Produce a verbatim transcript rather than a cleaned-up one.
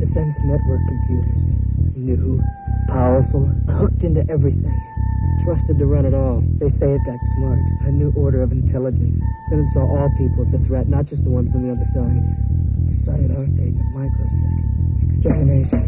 Defense network computers. New, powerful, hooked into everything. Trusted to run it all. They say it got smart. A new order of intelligence. Then it saw all people as a threat, not just the ones on the other side. Decided our fate in a microsecond. Extermination.